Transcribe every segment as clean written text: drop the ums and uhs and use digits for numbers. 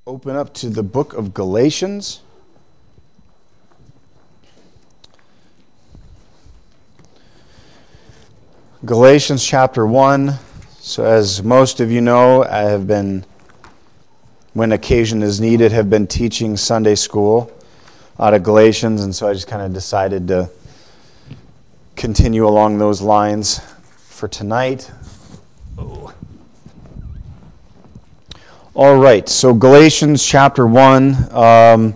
Open up to the book of Galatians. Galatians chapter 1. So as most of you know, I have been, when occasion is needed, have been teaching Sunday school out of Galatians, and so I just kind of decided to continue along those lines for tonight. All right, so Galatians chapter 1.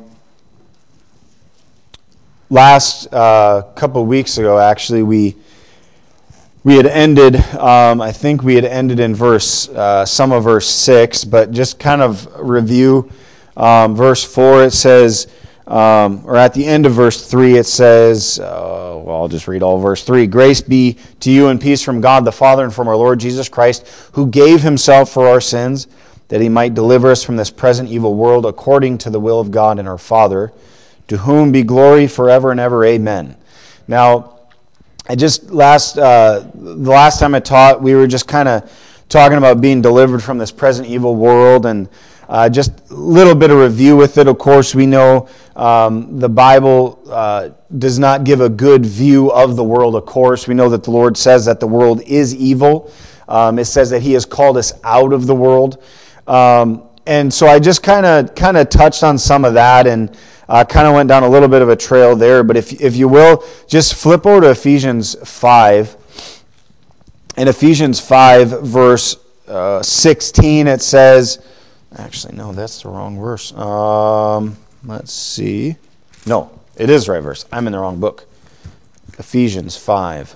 Last couple of weeks ago, actually, we had ended, I think we had ended in some of verse 6, but just kind of review verse 4, it says, or at the end of verse 3, it says, I'll just read all verse 3. Grace be to you and peace from God the Father and from our Lord Jesus Christ, who gave himself for our sins, that he might deliver us from this present evil world according to the will of God and our Father, to whom be glory forever and ever. Amen. Now, the last time I taught, we were just kind of talking about being delivered from this present evil world, and just a little bit of review with it. Of course, we know the Bible does not give a good view of the world, of course. We know that the Lord says that the world is evil. It says that he has called us out of the world. And so I just kind of touched on some of that and kind of went down a little bit of a trail there. But if you will, just flip over to Ephesians 5. In Ephesians 5, verse 16, it says, actually, no, that's the wrong verse. Let's see. No, it is the right verse. I'm in the wrong book. Ephesians 5.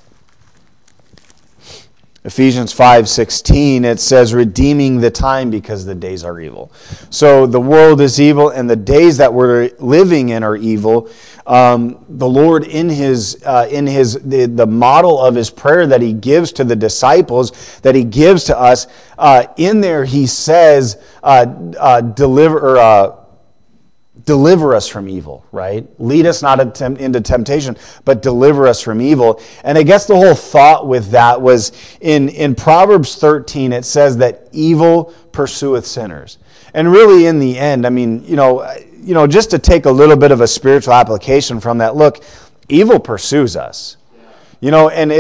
Ephesians 5:16, it says, redeeming the time because the days are evil. So the world is evil and the days that we're living in are evil. The Lord in the model of his prayer that he gives to the disciples, that he gives to us, in there he says, deliver us from evil, right? Lead us not into temptation, but deliver us from evil. And I guess the whole thought with that was in Proverbs 13, it says that evil pursueth sinners. And really in the end, I mean, just to take a little bit of a spiritual application from that, look, evil pursues us. And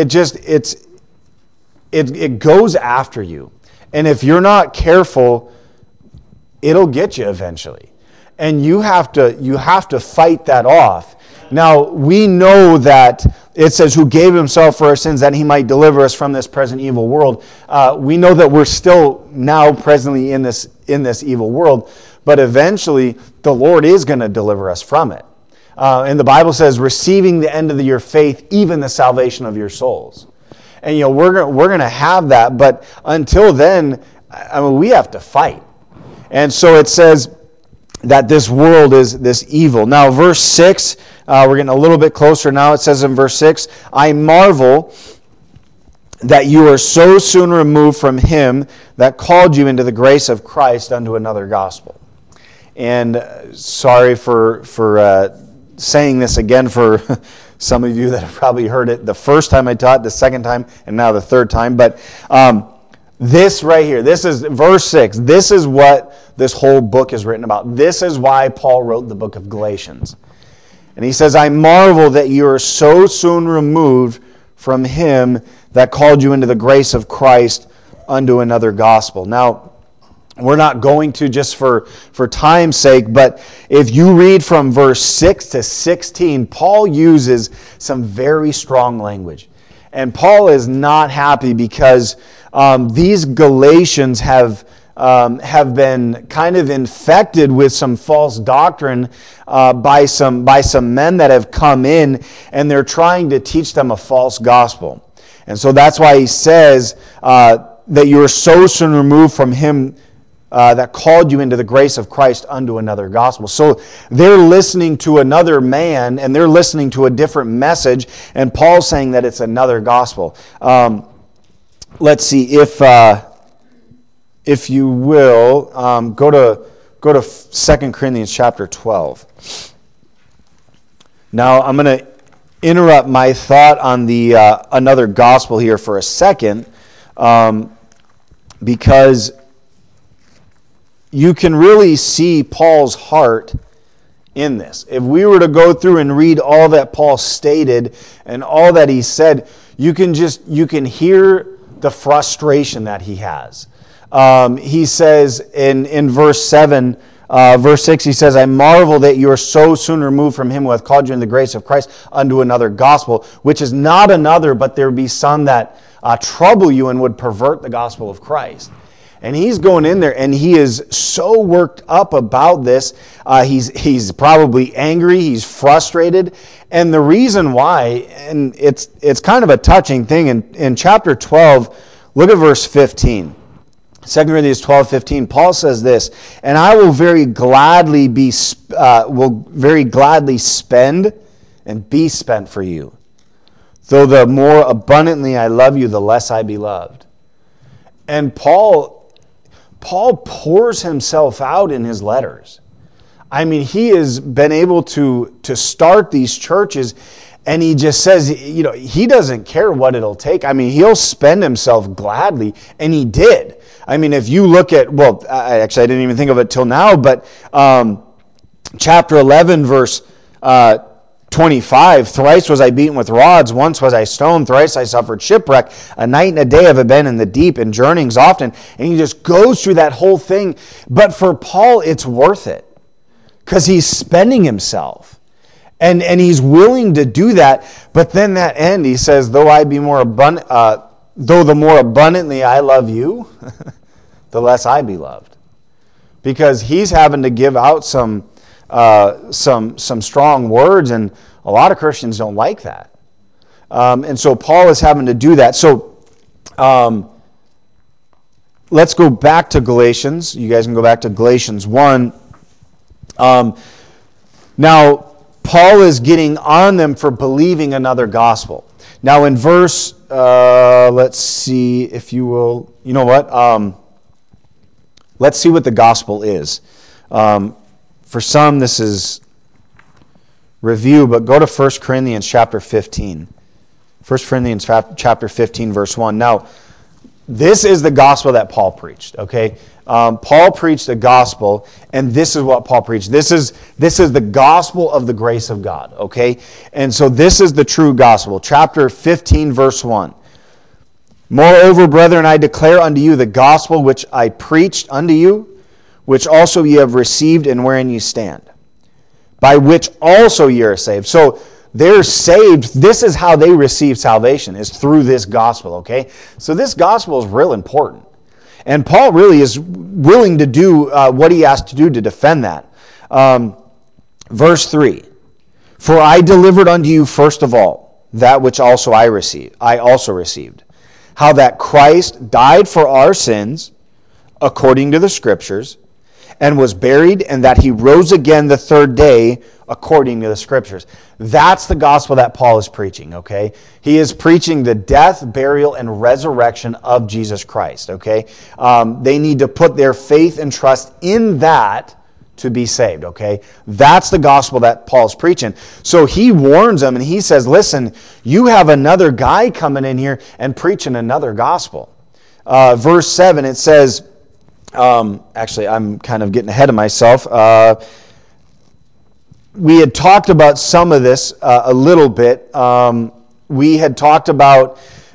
it goes after you. And if you're not careful, it'll get you eventually. And you have to fight that off. Now, we know that it says, who gave himself for our sins that he might deliver us from this present evil world. We know that we're still now presently in this evil world, but eventually the Lord is going to deliver us from it. And the Bible says, receiving the end of your faith, even the salvation of your souls. And we're going to have that, but until then, we have to fight. And so it says that this world is this evil. Now, verse 6, we're getting a little bit closer now. It says in verse 6, I marvel that you are so soon removed from him that called you into the grace of Christ unto another gospel. And sorry for saying this again for some of you that have probably heard it the first time I taught, the second time, and now the third time. But this right here, this is verse 6. This is what this whole book is written about. This is why Paul wrote the book of Galatians. And he says, I marvel that you are so soon removed from him that called you into the grace of Christ unto another gospel. Now, we're not going to just for time's sake, but if you read from verse 6 to 16, Paul uses some very strong language. And Paul is not happy because these Galatians have been kind of infected with some false doctrine by some men that have come in, and they're trying to teach them a false gospel. And so that's why he says that you are so soon removed from him that called you into the grace of Christ unto another gospel. So they're listening to another man, and they're listening to a different message, and Paul's saying that it's another gospel. Let's see, if you will, go to 2 Corinthians chapter 12. Now, I'm going to interrupt my thought on the another gospel here for a second, because you can really see Paul's heart in this. If we were to go through and read all that Paul stated and all that he said, you can hear the frustration that he has. He says in verse 7, verse 6, he says, I marvel that you are so soon removed from him who hath called you in the grace of Christ unto another gospel, which is not another, but there be some that trouble you and would pervert the gospel of Christ. And he's going in there, and he is so worked up about this. He's probably angry. He's frustrated. And the reason why, and it's kind of a touching thing, in chapter 12, look at verse 15. 2 Corinthians 12:15, Paul says this, and I will very gladly spend and be spent for you. Though the more abundantly I love you, the less I be loved. And Paul pours himself out in his letters. I mean, he has been able to start these churches, and he just says, he doesn't care what it'll take. I mean, he'll spend himself gladly, and he did. I mean, if you look at, I didn't even think of it till now, but chapter 11, verse 25, thrice was I beaten with rods, once was I stoned, thrice I suffered shipwreck, a night and a day have I been in the deep, and journeyings often. And he just goes through that whole thing. But for Paul, it's worth it, because he's spending himself. And he's willing to do that. But then that end, he says, though the more abundantly I love you, the less I be loved. Because he's having to give out some strong words, and a lot of Christians don't like that. And so Paul is having to do that. So let's go back to Galatians. You guys can go back to Galatians 1. Now, Paul is getting on them for believing another gospel. Now in verse, let's see if you will, you know what? Let's see what the gospel is. For some, this is review, but go to 1 Corinthians chapter 15. 1 Corinthians chapter 15, verse 1. Now, this is the gospel that Paul preached, okay? Paul preached the gospel, and this is what Paul preached. This is the gospel of the grace of God, okay? And so this is the true gospel. Chapter 15, verse 1. Moreover, brethren, I declare unto you the gospel which I preached unto you, which also ye have received, and wherein ye stand, by which also ye are saved. So they're saved. This is how they receive salvation, is through this gospel, okay? So this gospel is real important. And Paul really is willing to do what he has to do to defend that. Verse 3, for I delivered unto you first of all that which also I also received, how that Christ died for our sins, according to the Scriptures, and was buried, and that he rose again the third day, according to the Scriptures. That's the gospel that Paul is preaching, okay? He is preaching the death, burial, and resurrection of Jesus Christ, okay? They need to put their faith and trust in that to be saved, okay? That's the gospel that Paul's preaching. So he warns them, and he says, listen, you have another guy coming in here and preaching another gospel. Verse 7, it says, actually, I'm kind of getting ahead of myself. We had talked about some of this a little bit. We had talked about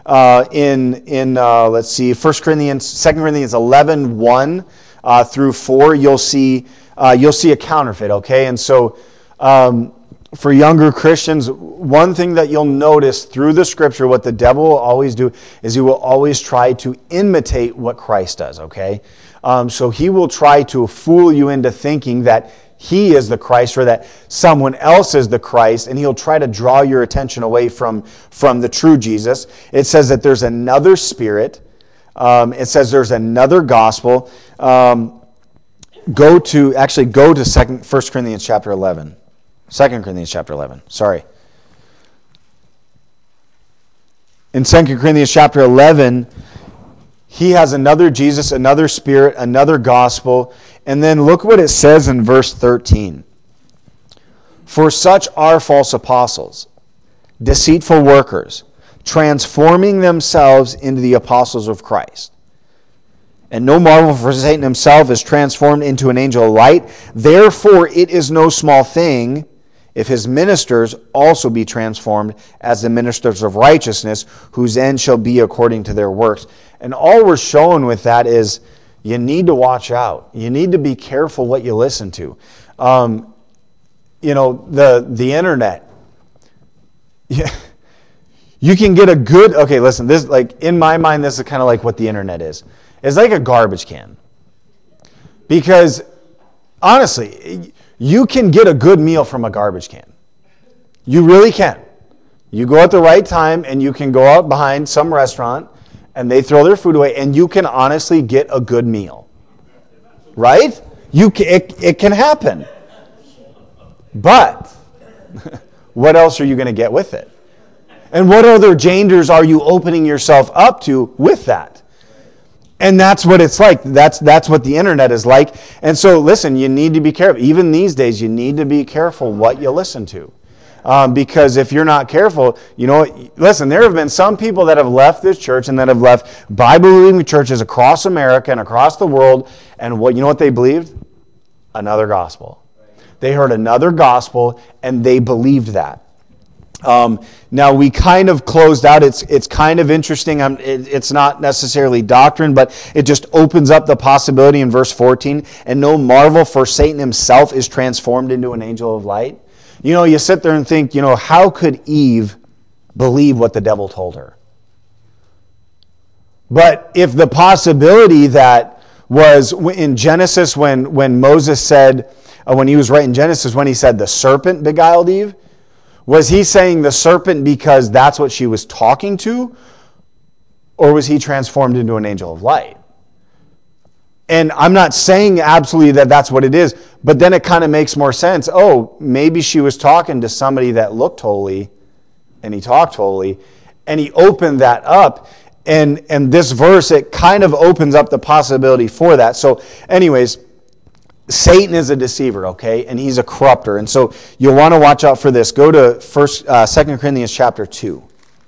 let's see, 2 Corinthians 11, 1 through 4. You'll see a counterfeit, okay? And so for younger Christians, one thing that you'll notice through the Scripture, what the devil will always do is he will always try to imitate what Christ does, okay? So he will try to fool you into thinking that he is the Christ or that someone else is the Christ, and he'll try to draw your attention away from the true Jesus. It says that there's another spirit. It says there's another gospel. Go to 1 Corinthians chapter 11. 2 Corinthians chapter 11, sorry. In 2 Corinthians chapter 11, he has another Jesus, another Spirit, another gospel. And then look what it says in verse 13. For such are false apostles, deceitful workers, transforming themselves into the apostles of Christ. And no marvel, for Satan himself is transformed into an angel of light. Therefore it is no small thing if his ministers also be transformed as the ministers of righteousness, whose end shall be according to their works. And all we're showing with that is you need to watch out. You need to be careful what you listen to. The internet. Yeah. You can get a good, okay, listen, this, like, in my mind, this is kind of like what the internet is. It's like a garbage can. Because, honestly, you can get a good meal from a garbage can. You really can. You go at the right time, and you can go out behind some restaurant, and they throw their food away, and you can honestly get a good meal. Right? It can happen. But, what else are you going to get with it? And what other dangers are you opening yourself up to with that? And that's what it's like. That's what the internet is like. And so, listen, you need to be careful. Even these days, you need to be careful what you listen to. Because if you're not careful, listen, there have been some people that have left this church and that have left Bible-believing churches across America and across the world. And what they believed? Another gospel. They heard another gospel and they believed that. Now we kind of closed out. It's kind of interesting. It's not necessarily doctrine, but it just opens up the possibility in verse 14. And no marvel, for Satan himself is transformed into an angel of light. You sit there and think, how could Eve believe what the devil told her? But if the possibility that was in Genesis when Moses said, when he was writing Genesis, when he said the serpent beguiled Eve, was he saying the serpent because that's what she was talking to? Or was he transformed into an angel of light? And I'm not saying absolutely that that's what it is, but then it kind of makes more sense. Oh, maybe she was talking to somebody that looked holy, and he talked holy, and he opened that up. And this verse, it kind of opens up the possibility for that. So anyways, Satan is a deceiver, okay? And he's a corrupter. And so you'll want to watch out for this. Go to 2 Corinthians chapter 2.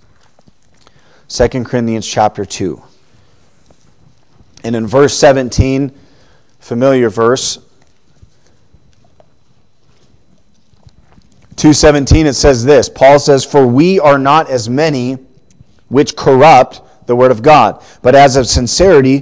2 Corinthians chapter 2. And in verse 17, familiar verse, 2:17, it says this. Paul says, "For we are not as many which corrupt the word of God, but as of sincerity,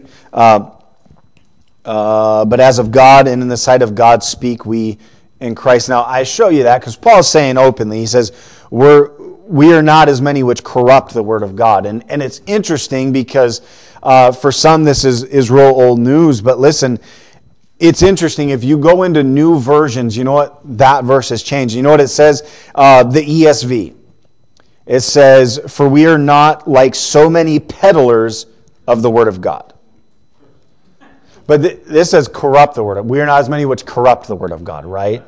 but as of God and in the sight of God speak we in Christ." Now, I show you that because Paul's saying openly, he says, we are not as many which corrupt the word of God. And it's interesting because for some this is real old news, but listen, it's interesting. If you go into new versions, you know what? That verse has changed. You know what it says? The ESV. It says, "For we are not like so many peddlers of the word of God." But this says corrupt the word. We are not as many which corrupt the word of God, right?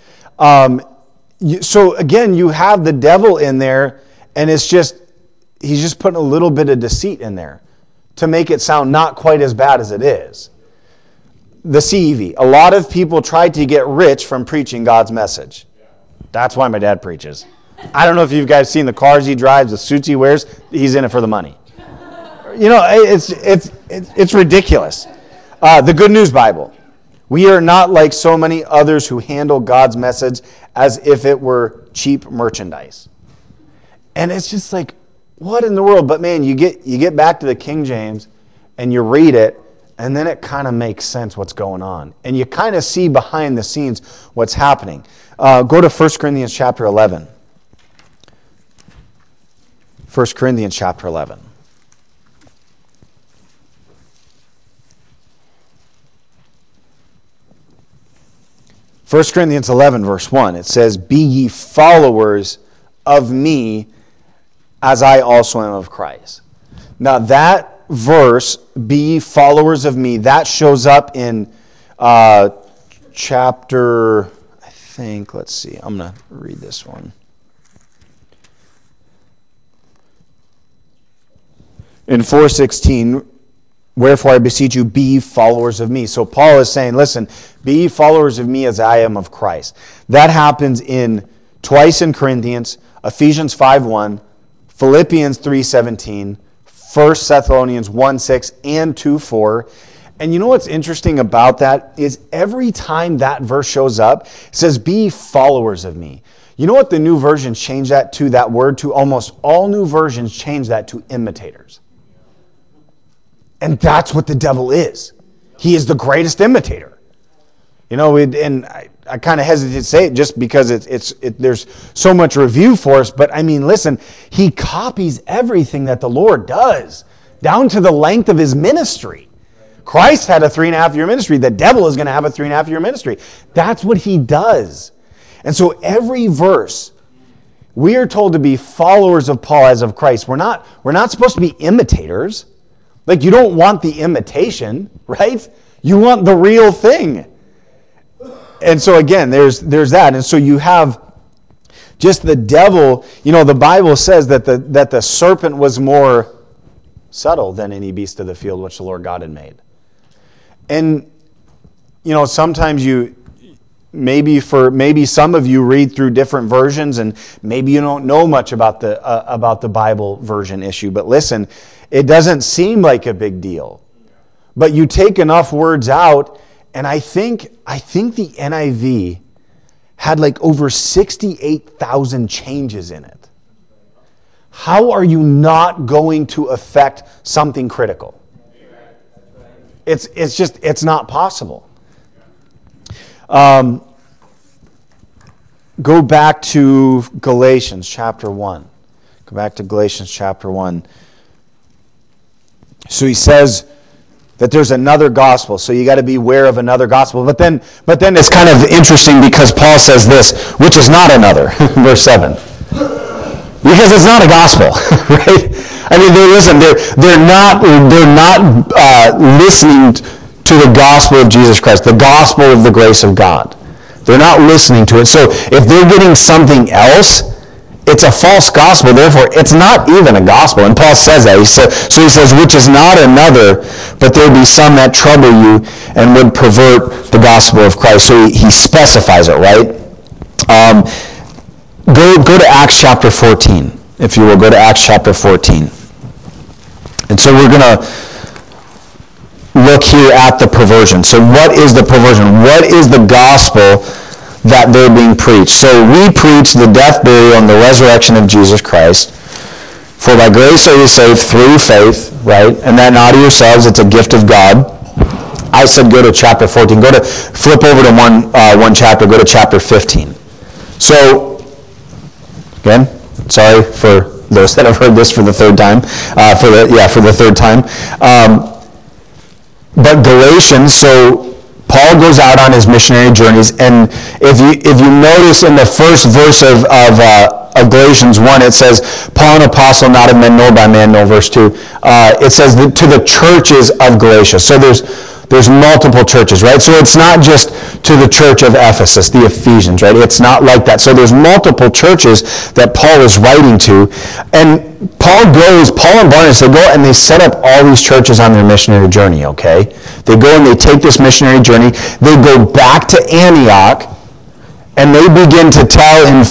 So again, you have the devil in there, and he's just putting a little bit of deceit in there to make it sound not quite as bad as it is. The CEV. A lot of people try to get rich from preaching God's message. That's why my dad preaches. I don't know if you guys seen the cars he drives, the suits he wears. He's in it for the money. It's ridiculous. The Good News Bible. We are not like so many others who handle God's message as if it were cheap merchandise. And it's just like, what in the world? But man, you get back to the King James and you read it, and then it kind of makes sense what's going on. And you kind of see behind the scenes what's happening. Go to 1 Corinthians chapter 11. 1 Corinthians chapter 11. 1 Corinthians 11, verse 1, it says, "Be ye followers of me, as I also am of Christ." Now that verse, "Be ye followers of me," that shows up in chapter, I think, let's see, I'm going to read this one. In 4:16, "Wherefore I beseech you, be ye followers of me." So Paul is saying, listen, be ye followers of me as I am of Christ. That happens twice in Corinthians, Ephesians 5:1, Philippians 3:17, 1 Thessalonians 1:6 and 2:4. And you know what's interesting about that is every time that verse shows up, it says, be followers of me. You know what the new versions change that to, that word to? Almost all new versions change that to imitators. And that's what the devil is. He is the greatest imitator. You know, and I kind of hesitate to say it just because there's so much review for us. But I mean, listen, he copies everything that the Lord does, down to the length of his ministry. Christ had a 3.5-year ministry. The devil is going to have a 3.5-year ministry. That's what he does. And so every verse, we are told to be followers of Paul as of Christ. We're not supposed to be imitators. Like, you don't want the imitation, right? You want the real thing. And so again, there's that. And so you have just the devil. You know, the Bible says that the serpent was more subtle than any beast of the field which the Lord God had made. And, you know, sometimes maybe some of you read through different versions and maybe you don't know much about the Bible version issue. But listen, it doesn't seem like a big deal. But you take enough words out, and I think the NIV had like over 68,000 changes in it. How are you not going to affect something critical? It's not possible. Go back to Galatians chapter 1. Go back to Galatians chapter 1. So he says that there's another gospel, so you got to be aware of another gospel. But then it's kind of interesting because Paul says this, which is not another, verse 7. Because it's not a gospel, right? I mean, they're not listening to the gospel of Jesus Christ, the gospel of the grace of God. They're not listening to it. So if they're getting something else, it's a false gospel. Therefore, it's not even a gospel. And Paul says that. He says, which is not another, but there be some that trouble you and would pervert the gospel of Christ. So he specifies it, right? Go to Acts chapter 14, if you will. Go to Acts chapter 14. And so we're going to look here at the perversion. So what is the perversion? What is the gospel that they're being preached? So we preach the death, burial, and the resurrection of Jesus Christ. For by grace are you saved through faith, right? And that not of yourselves, it's a gift of God. I said go to chapter 14. Flip over to one chapter. Go to chapter 15. So, again, sorry for those that have heard this for the third time. For the third time. But Galatians, so Paul goes out on his missionary journeys, and if you notice in the first verse of Galatians 1, it says, Paul, an apostle, not of men, nor by man, no, verse 2. It says to the churches of Galatia. So there's multiple churches, right? So it's not just to the church of Ephesus, the Ephesians, right? It's not like that. So there's multiple churches that Paul is writing to. And Paul and Barnabas, they go and they set up all these churches on their missionary journey, okay? They go and they take this missionary journey. They go back to Antioch, and they begin to tell in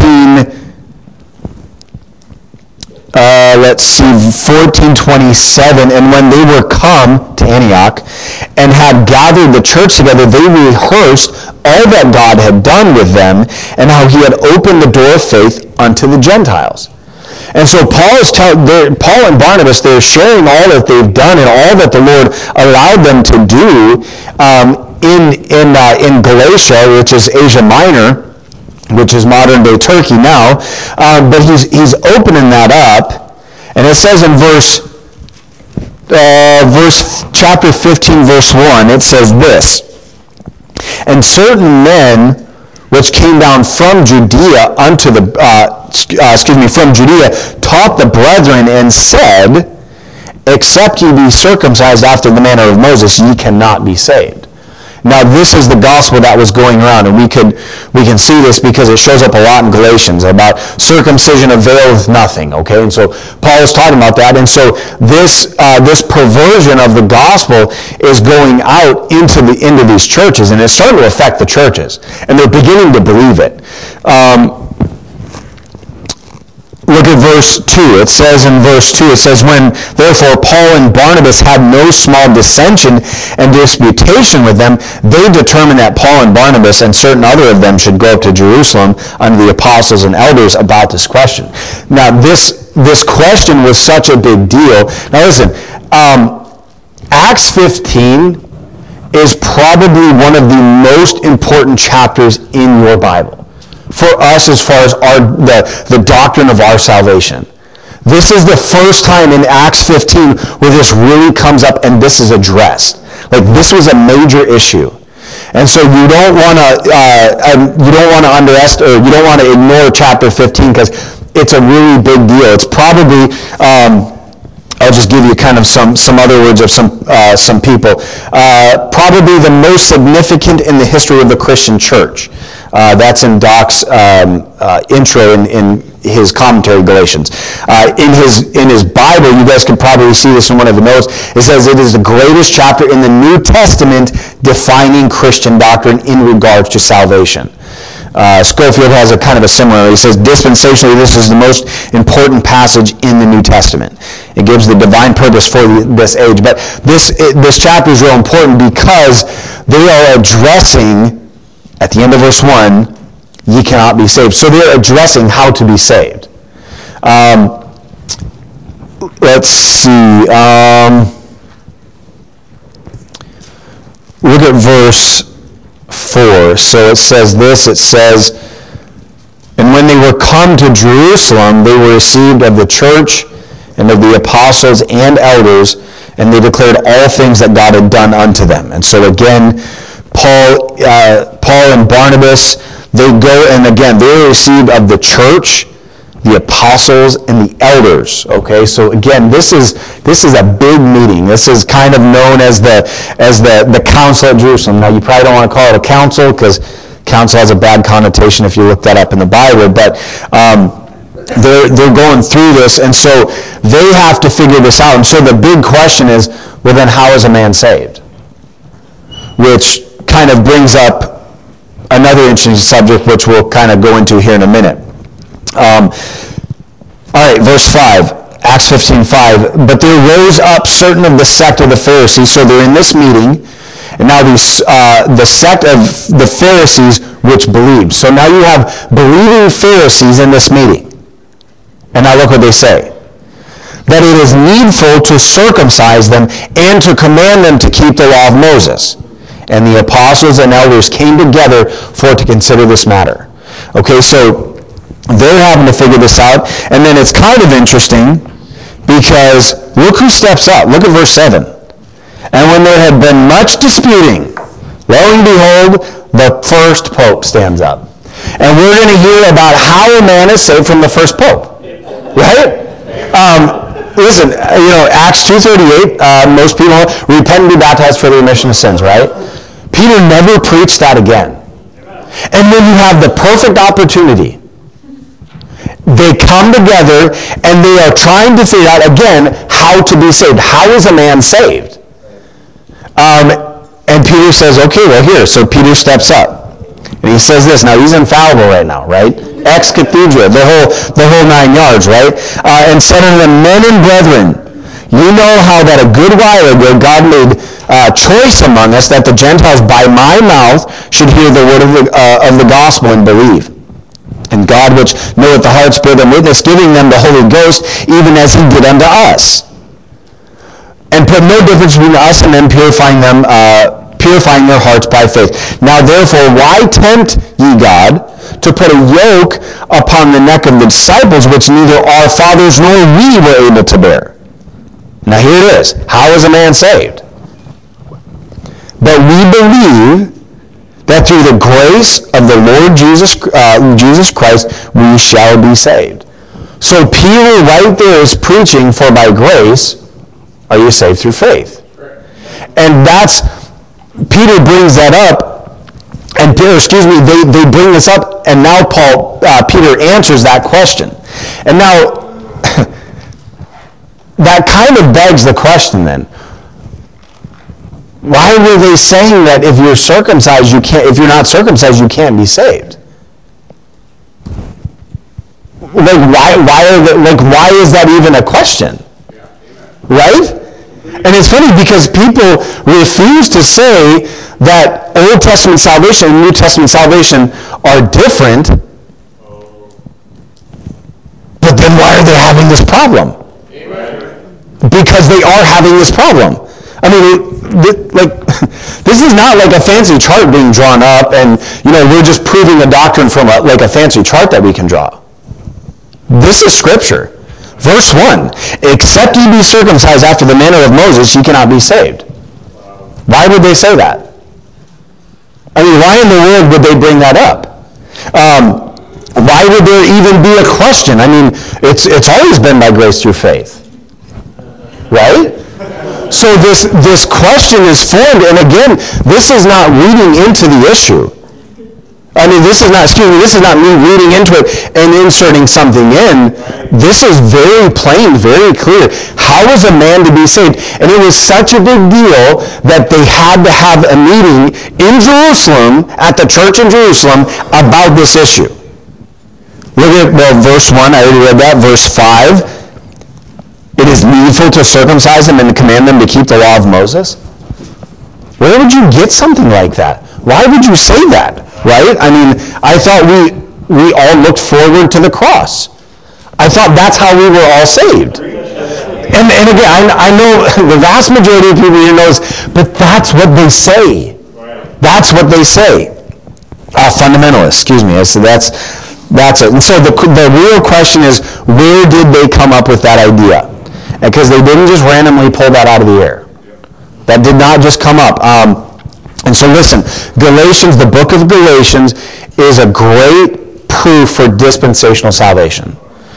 1427, and when they were come to Antioch and had gathered the church together, they rehearsed all that God had done with them and how he had opened the door of faith unto the Gentiles. And so Paul and Barnabas, they're sharing all that they've done and all that the Lord allowed them to do in Galatia, which is Asia Minor, which is modern-day Turkey now. But he's opening that up. And it says in chapter 15, verse 1, it says this, and certain men which came down from Judea from Judea, taught the brethren and said, except ye be circumcised after the manner of Moses, ye cannot be saved. Now this is the gospel that was going around, and we can see this because it shows up a lot in Galatians about circumcision availeth nothing. Okay, and so Paul is talking about that, and so this perversion of the gospel is going out into these churches, and it's starting to affect the churches, and they're beginning to believe it. Look at verse 2. It says in verse 2, it says, when therefore Paul and Barnabas had no small dissension and disputation with them, they determined that Paul and Barnabas and certain other of them should go up to Jerusalem unto the apostles and elders about this question. Now this question was such a big deal. Now listen, Acts 15 is probably one of the most important chapters in your Bible for us as far as the doctrine of our salvation. This is the first time in Acts 15 where this really comes up and this is addressed. Like, this was a major issue. And so you don't want to underestimate, or you don't want to ignore chapter 15 because it's a really big deal. It's probably, I'll just give you kind of some other words of some people. Probably the most significant in the history of the Christian church. That's in Doc's intro in his commentary, Galatians. In his Bible, you guys can probably see this in one of the notes, it says it is the greatest chapter in the New Testament defining Christian doctrine in regards to salvation. Scofield has a kind of a similar. He says, dispensationally, this is the most important passage in the New Testament. It gives the divine purpose for this age. But this chapter is real important because they are addressing, at the end of verse 1, ye cannot be saved. So they're addressing how to be saved. Let's see. Look at verse 4. So it says this. It says, and when they were come to Jerusalem, they were received of the church and of the apostles and elders, and they declared all things that God had done unto them. And so again, Paul and Barnabas, they go, and again, they were received of the church, the apostles, and the elders. Okay, so again, this is a big meeting. This is kind of known as the council at Jerusalem. Now, you probably don't want to call it a council because council has a bad connotation if you look that up in the Bible, but they're going through this, and so they have to figure this out. And so the big question is, well, then how is a man saved? Which kind of brings up another interesting subject, which we'll kind of go into here in a minute. All right, verse 5, Acts 15:5. But there rose up certain of the sect of the Pharisees, so they're in this meeting, and now the sect of the Pharisees which believed. So now you have believing Pharisees in this meeting. And now look what they say. That it is needful to circumcise them and to command them to keep the law of Moses. And the apostles and elders came together for to consider this matter. Okay, so they're having to figure this out. And then it's kind of interesting because look who steps up. Look at verse 7. And when there had been much disputing, lo and behold, the first pope stands up. And we're going to hear about how a man is saved from the first pope. Right? Listen, Acts 2:38, most people repent and be baptized for the remission of sins, right? Peter never preached that again. And when you have the perfect opportunity, they come together and they are trying to figure out, again, how to be saved. How is a man saved? And Peter says, okay, well, here. So Peter steps up. And he says this. Now, he's infallible right now, right? Ex cathedra, the whole 9 yards, right? And said unto them, men and brethren, you know how that a good while ago God made choice among us that the Gentiles by my mouth should hear the word of the gospel and believe. And God, which knoweth the hearts, bare them witness, giving them the Holy Ghost, even as he did unto us. And put no difference between us and them, purifying their hearts by faith. Now therefore, why tempt ye God to put a yoke upon the neck of the disciples, which neither our fathers nor we were able to bear? Now here it is. How is a man saved? But we believe that through the grace of the Lord Jesus Christ, we shall be saved. So Peter right there is preaching, for by grace are you saved through faith. And Peter brings that up, and they bring this up, and now Peter answers that question. And now, that kind of begs the question then. Why were they saying that if you're not circumcised, you can't be saved? why is that even a question? Right? And it's funny because people refuse to say that Old Testament salvation and New Testament salvation are different, but then why are they having this problem? Because they are having this problem. I mean, this is not like a fancy chart being drawn up and, we're just proving a doctrine from a fancy chart that we can draw. This is Scripture. Verse 1, except ye be circumcised after the manner of Moses, ye cannot be saved. Why would they say that? I mean, why in the world would they bring that up? Why would there even be a question? I mean, it's always been by grace through faith. Right? So this question is formed, and again, this is not reading into the issue. I mean, this is not me reading into it and inserting something in. This is very plain, very clear. How is a man to be saved? And it was such a big deal that they had to have a meeting in Jerusalem, at the church in Jerusalem, about this issue. Look at verse 1, I already read that. Verse 5, it is needful to circumcise them and to command them to keep the law of Moses. Where would you get something like that? Why would you say that? Right? I mean, I thought we all looked forward to the cross. I thought that's how we were all saved. And again, I know the vast majority of people here knows, but that's what they say. That's what they say. Fundamentalists, excuse me. So that's it. And so the real question is, where did they come up with that idea? Because they didn't just randomly pull that out of the air. That did not just come up. And so listen, Galatians, the book of Galatians, is a great proof for dispensational salvation.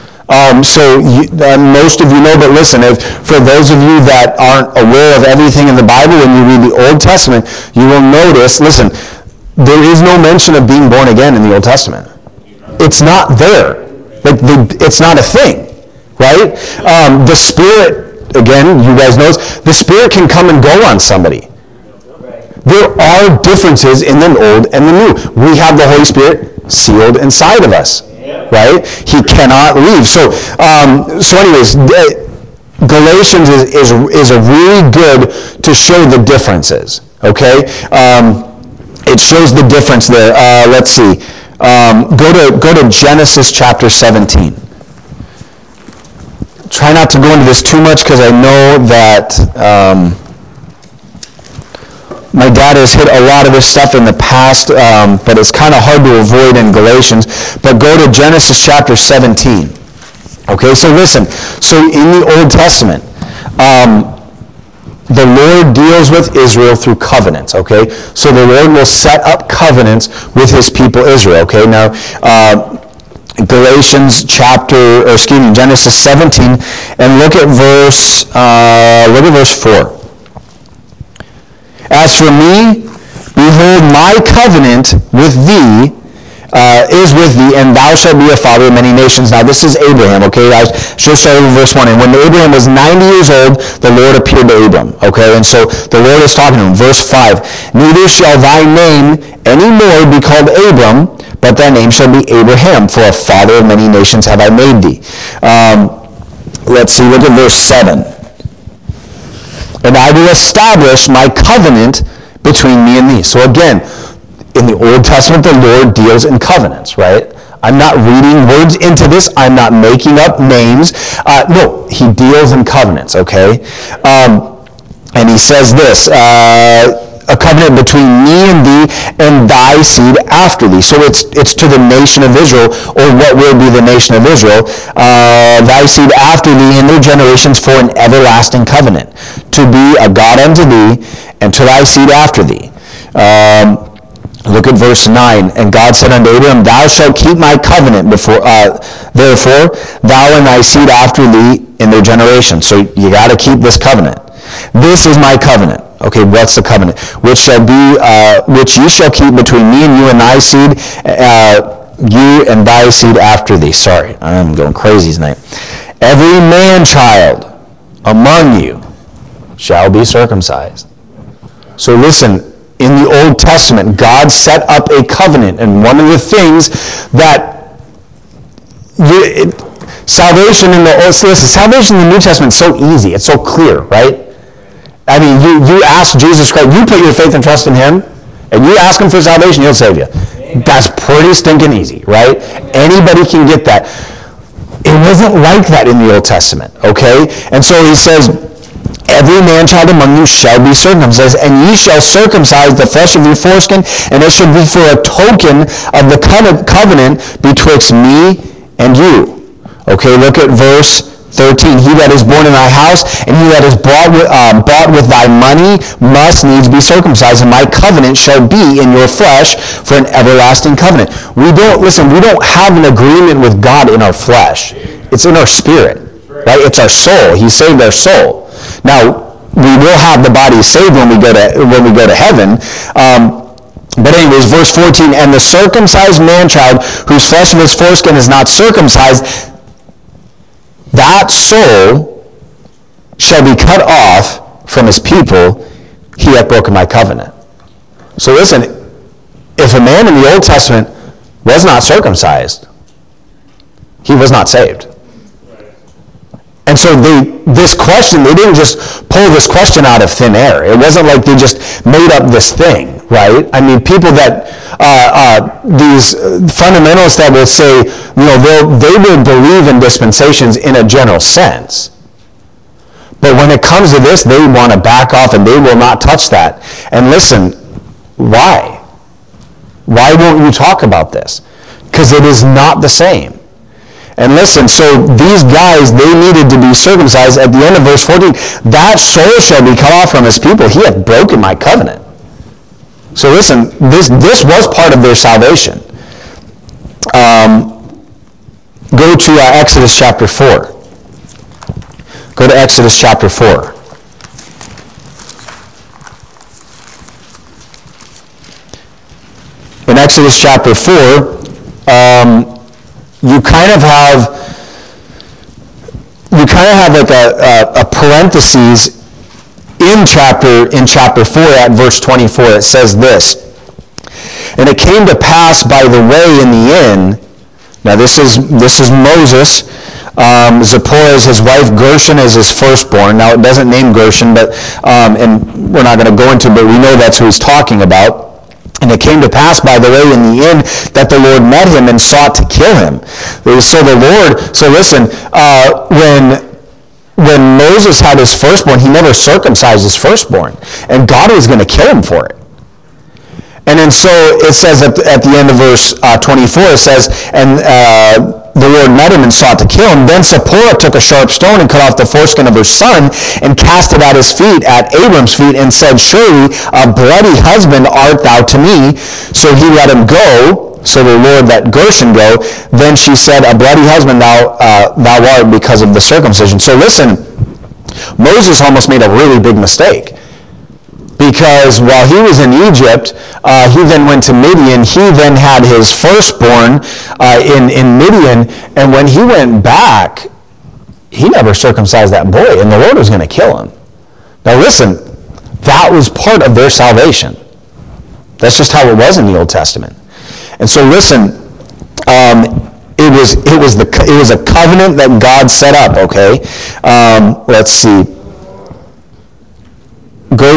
Most of you know, but listen, for those of you that aren't aware of everything in the Bible, when you read the Old Testament, you will notice, listen, there is no mention of being born again in the Old Testament. It's not there. It's not a thing, right? The Spirit, again, you guys know this, the Spirit can come and go on somebody. There are differences in the old and the new. We have the Holy Spirit sealed inside of us, right? He cannot leave. So anyways, Galatians is a really good to show the differences, okay? It shows the difference there. Let's see. Go to Genesis chapter 17. Try not to go into this too much because I know that my dad has hit a lot of this stuff in the past, but it's kind of hard to avoid in Galatians. But go to Genesis chapter 17. Okay, so listen. So in the Old Testament, the Lord deals with Israel through covenants, okay? So the Lord will set up covenants with his people Israel, okay? Now, Genesis 17, and look at verse 4. As for me, behold, my covenant with thee is with thee, and thou shalt be a father of many nations. Now, this is Abraham, okay? I should start with verse 1. And when Abraham was 90 years old, the Lord appeared to Abram, okay? And so the Lord is talking to him. Verse 5, neither shall thy name any more be called Abram, but thy name shall be Abraham, for a father of many nations have I made thee. Let's see, look at verse 7. And I will establish my covenant between me and thee. So again, in the Old Testament, the Lord deals in covenants, right? I'm not reading words into this. I'm not making up names. No, he deals in covenants, okay? And he says this, a covenant between me and thee and thy seed after thee. So it's to the nation of Israel, or what will be the nation of Israel, thy seed after thee in their generations for an everlasting covenant, to be a God unto thee and to thy seed after thee. Look at verse 9. And God said unto Abraham, thou shalt keep my covenant therefore, thou and thy seed after thee in their generations. So you got to keep this covenant. This is my covenant. Okay, what's the covenant? Which ye shall keep between me and you and thy seed, you and thy seed after thee. Sorry, I'm going crazy tonight. Every man-child among you shall be circumcised. So listen, in the Old Testament, God set up a covenant, and one of the things that salvation in the New Testament is so easy. It's so clear, right? I mean, you ask Jesus Christ, you put your faith and trust in him, and you ask him for salvation, he'll save you. Amen. That's pretty stinking easy, right? Anybody can get that. It wasn't like that in the Old Testament, okay? And so he says, every man-child among you shall be circumcised, and ye shall circumcise the flesh of your foreskin, and it shall be for a token of the covenant betwixt me and you. Okay, look at verse 13. He that is born in thy house, and he that is bought with thy money, must needs be circumcised, and my covenant shall be in your flesh for an everlasting covenant. We don't have an agreement with God in our flesh. It's in our spirit, right? It's our soul. He saved our soul. Now, we will have the body saved when we go to heaven. But anyways, verse 14, and the circumcised man-child, whose flesh of his foreskin is not circumcised, that soul shall be cut off from his people. He hath broken my covenant. So listen, if a man in the Old Testament was not circumcised, he was not saved. And so they didn't just pull this question out of thin air. It wasn't like they just made up this thing, right? I mean, people that, these fundamentalists that will say, they will believe in dispensations in a general sense. But when it comes to this, they want to back off and they will not touch that. And listen, why? Why won't you talk about this? Because it is not the same. And listen, so these guys, they needed to be circumcised. At the end of verse 14, that soul shall be cut off from his people. He hath broken my covenant. So listen, this was part of their salvation. Go to Exodus chapter 4. Go to Exodus chapter 4. In Exodus chapter 4, you kind of have like a parentheses in chapter 4 at verse 24. It says this, and it came to pass by the way in the inn. Now this is Moses. Zipporah is his wife. Gershon is his firstborn. Now it doesn't name Gershon, but and we're not going to go into it, but we know that's who he's talking about. And it came to pass by the way in the inn that the Lord met him and sought to kill him. So listen, when Moses had his firstborn, he never circumcised his firstborn. And God was going to kill him for it. And then so it says at the end of verse 24, it says, and the Lord met him and sought to kill him. Then Zipporah took a sharp stone and cut off the foreskin of her son and cast it at his feet, at Abram's feet, and said, surely a bloody husband art thou to me. So he let him go. So the Lord let Gershon go. Then she said, a bloody husband thou art because of the circumcision. So listen, Moses almost made a really big mistake. Because while he was in Egypt, he then went to Midian. He then had his firstborn in Midian. And when he went back, he never circumcised that boy. And the Lord was going to kill him. Now listen, that was part of their salvation. That's just how it was in the Old Testament. And so listen, it was a covenant that God set up, okay? Let's see. Go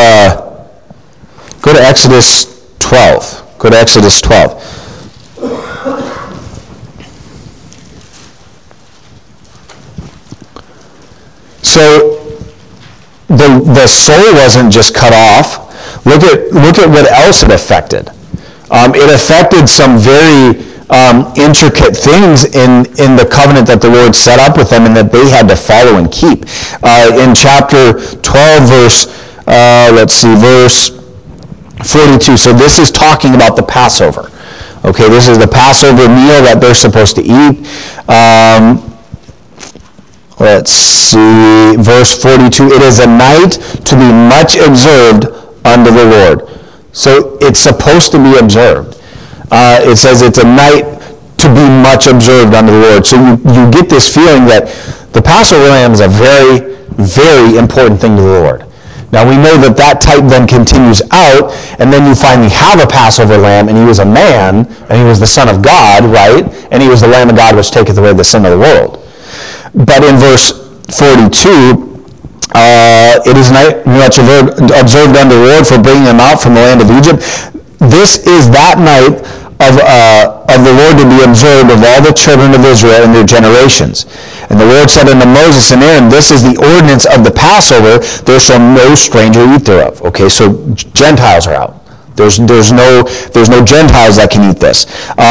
to Exodus 12. Go to Exodus 12. So the soul wasn't just cut off. Look at what else it affected. It affected some very intricate things in the covenant that the Lord set up with them and that they had to follow and keep. In chapter 12, verse 42. So this is talking about the Passover. Okay, this is the Passover meal that they're supposed to eat. Let's see, verse 42. It is a night to be much observed unto the Lord. So it's supposed to be observed. It says it's a night to be much observed unto the Lord. So you get this feeling that the Passover lamb is a very, very important thing to the Lord. Now we know that type then continues out, and then you finally have a Passover lamb, and he was a man, and he was the Son of God, right? And he was the Lamb of God which taketh away the sin of the world. But in verse 42, it is much observed unto the Lord for bringing them out from the land of Egypt. This is that night of the Lord to be observed of all the children of Israel in their generations. And the Lord said unto Moses and Aaron, this is the ordinance of the Passover, there shall no stranger eat thereof. Okay, so Gentiles are out. There's no Gentiles that can eat this.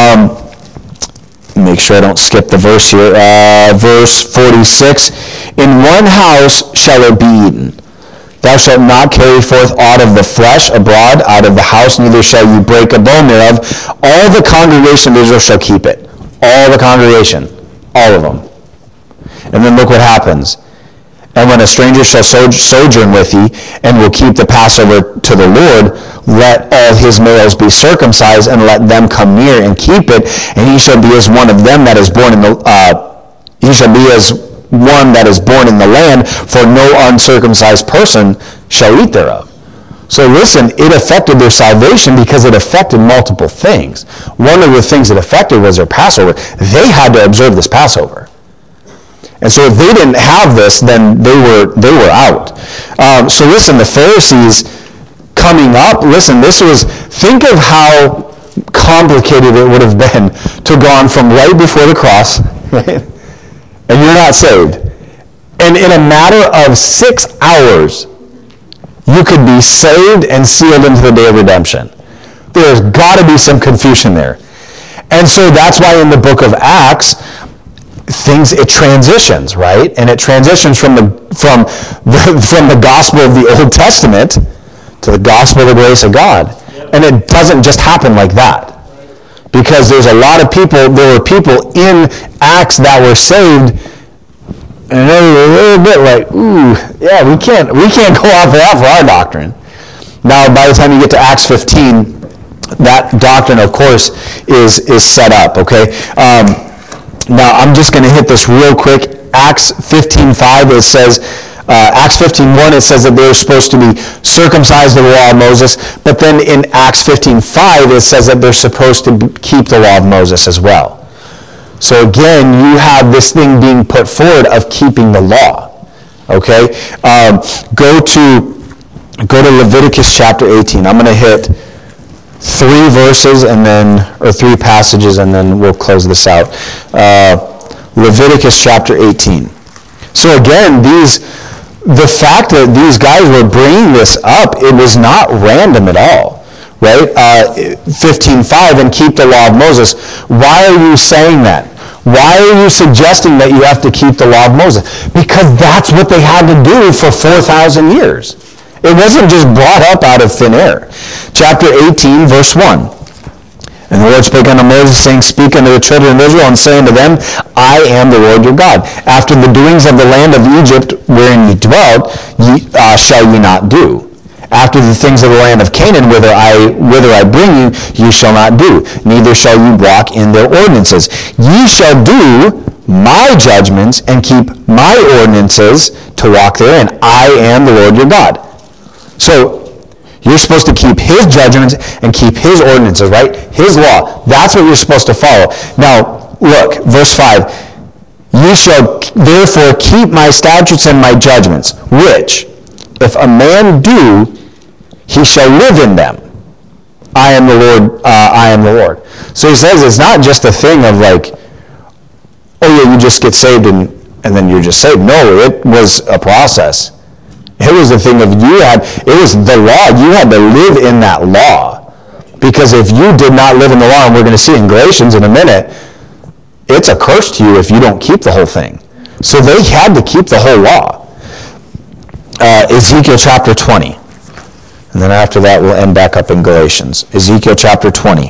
Make sure I don't skip the verse here. Verse 46, in one house shall it be eaten. Thou shalt not carry forth aught of the flesh abroad out of the house, neither shall you break a bone thereof. All the congregation of Israel shall keep it. All the congregation. All of them. And then look what happens. And when a stranger shall sojourn with thee, and will keep the Passover to the Lord, let all his males be circumcised, and let them come near and keep it. And he shall be as one of them that is born in the he shall be as one that is born in the land, for no uncircumcised person shall eat thereof. So listen, it affected their salvation because it affected multiple things. One of the things it affected was their Passover. They had to observe this Passover. And so if they didn't have this, then they were out. So listen, the Pharisees coming up, listen, think of how complicated it would have been to have gone from right before the cross, right? And you're not saved. And in a matter of 6 hours, you could be saved and sealed into the day of redemption. There's got to be some confusion there. And so that's why in the book of Acts, it transitions, right? And it transitions from the gospel of the Old Testament to the gospel of the grace of God. And it doesn't just happen like that. Because there were people in Acts that were saved, and they were a little bit like, ooh, yeah, we can't go off of that for our doctrine. Now, by the time you get to Acts 15, that doctrine, of course, is set up, okay? Now, I'm just going to hit this real quick. Acts 15:5, it says, Acts 15:1, it says that they're supposed to be circumcised to the law of Moses. But then in Acts 15:5, it says that they're supposed to keep the law of Moses as well. So again, you have this thing being put forward of keeping the law. Okay? Go to Leviticus chapter 18. I'm going to hit 3 verses or 3 passages, and then we'll close this out. Leviticus chapter 18. So again, the fact that these guys were bringing this up, it was not random at all, right? 15:5, and keep the law of Moses. Why are you saying that? Why are you suggesting that you have to keep the law of Moses? Because that's what they had to do for 4,000 years. It wasn't just brought up out of thin air. Chapter 18, verse 1. And the Lord spake unto Moses, saying, speak unto the children of Israel, and say unto them, I am the Lord your God. After the doings of the land of Egypt, wherein ye dwelt, shall ye not do. After the things of the land of Canaan, whither I bring you, ye shall not do. Neither shall ye walk in their ordinances. Ye shall do my judgments, and keep my ordinances to walk therein. I am the Lord your God. So, you're supposed to keep his judgments and keep his ordinances, right? His law. That's what you're supposed to follow. Now, look, verse 5. Ye shall therefore keep my statutes and my judgments, which, if a man do, he shall live in them. I am the Lord, I am the Lord. So he says it's not just a thing of like, oh yeah, you just get saved and then you're just saved. No, it was a process. It was the thing of it was the law. You had to live in that law. Because if you did not live in the law, and we're going to see in Galatians in a minute, it's a curse to you if you don't keep the whole thing. So they had to keep the whole law. Ezekiel chapter 20. And then after that, we'll end back up in Galatians. Ezekiel chapter 20.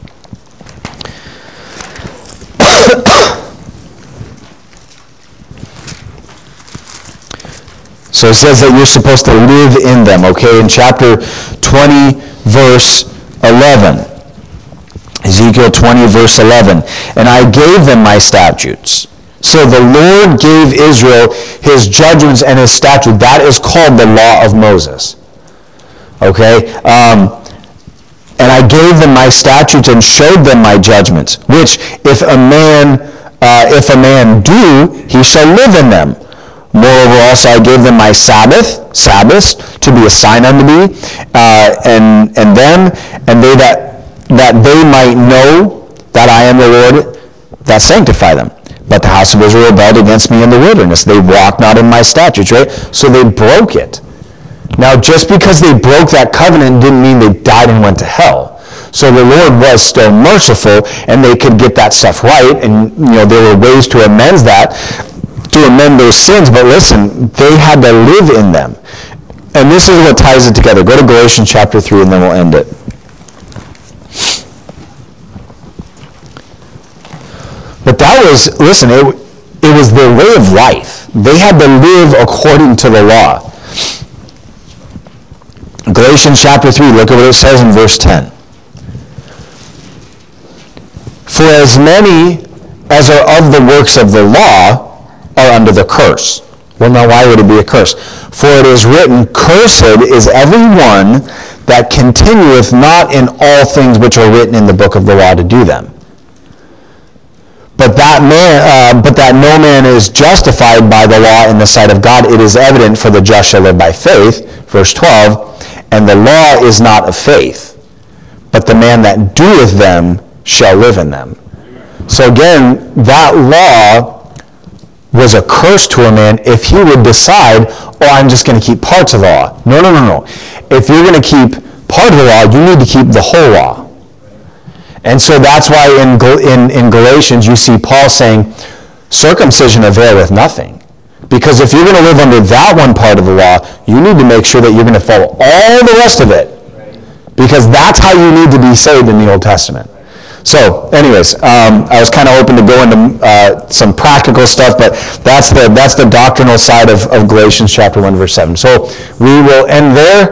So it says that you're supposed to live in them, okay? In chapter 20, verse 11. Ezekiel 20, verse 11. And I gave them my statutes, So the Lord gave Israel his judgments and his statute. That is called the law of Moses. Okay? And I gave them my statutes and showed them my judgments, which if a man do, he shall live in them. Moreover, also I gave them my Sabbaths, to be a sign unto me, and them, and they that they might know that I am the Lord that sanctify them. But the house of Israel rebelled against me in the wilderness. They walked not in my statutes, right? So they broke it. Now, just because they broke that covenant didn't mean they died and went to hell. So the Lord was still merciful, and they could get that stuff right, and there were ways to amend those sins. But listen, they had to live in them. And this is what ties it together. Go to Galatians chapter 3, and then we'll end it. But that was, listen, it was their way of life. They had to live according to the law. Galatians chapter 3, look at what it says in verse 10. For as many as are of the works of the law are under the curse. Well, now why would it be a curse? For it is written, cursed is every one that continueth not in all things which are written in the book of the law to do them. But that no man is justified by the law in the sight of God. It is evident, for the just shall live by faith. Verse 12, and the law is not of faith, but the man that doeth them shall live in them. So again, that law was a curse to a man if he would decide, I'm just going to keep parts of the law. No. If you're going to keep part of the law, you need to keep the whole law. And so that's why in Galatians you see Paul saying, circumcision availeth nothing. Because if you're going to live under that one part of the law, you need to make sure that you're going to follow all the rest of it. Because that's how you need to be saved in the Old Testament. So, anyways, I was kind of hoping to go into some practical stuff, but that's the doctrinal side of Galatians chapter 1, verse 7. So we will end there.